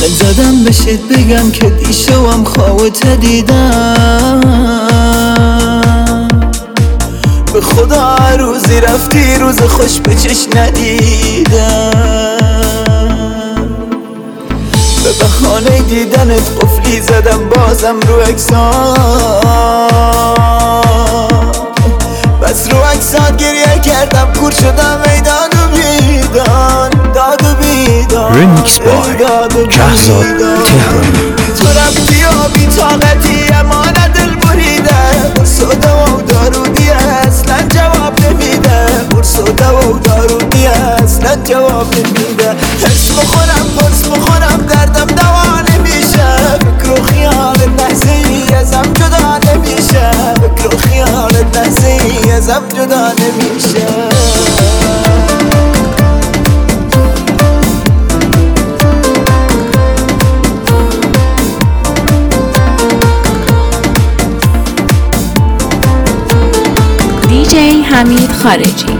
زدم بشت بگم که دیشوام خوابت دیدم، به خدا روزی رفتی روز خوش به چش ندیدم. به بهانه دیدنت قفلی زدم بازم رو اکسات، بس رو اکسات گریه کردم کور شدم ای داد و بیدان، داد و بیدان. ریمیکس بای جهزاد تهرانی. تو رفتی و بی طاقتی اما نه دل بریده، برسوده و دارودی اصلا جواب نمیده، برسوده و دارودی اصلا جواب نمیده. حس بخورم قرص بخورم دردم دوا نمیشه، فکر و خیالت لحظه ای ازم جدا نمیشه، فکر و خیالت لحظه ای ازم جدا نمیشه. دیجی حمید خارجی.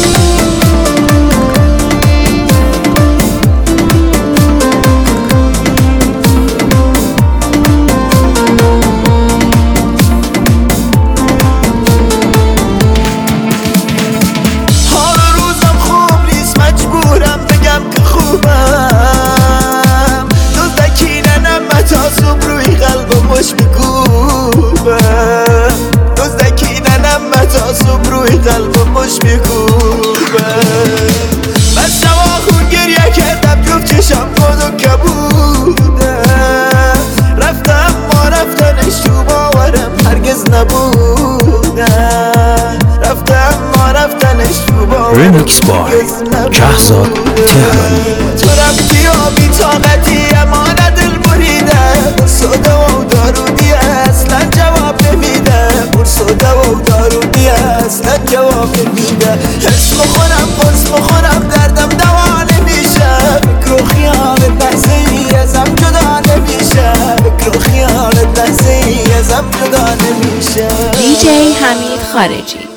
قلبم مش میکوبه، من شما خون گریه کردم جفت چشم خود و کبوده، رفتم ما رفتنش تو باورم هرگز نبوده، رفتم ما رفتنش تو باورم ریمیکس بای جهزاد تهرانی. تو رفتی و بی طاقتی اما نه دل بریده، برسوده و دارودی اصلا جواب نمیده، برسوده و دارودی اصلا جواب نمیده. حس بخورم قرص بخورم دردم دوا نمیشه، فکر و خیالت لحظه ای ازم جدا نمیشه، فکر و خیالت لحظه ای ازم جدا نمیشه. دیجی حمید خارجی.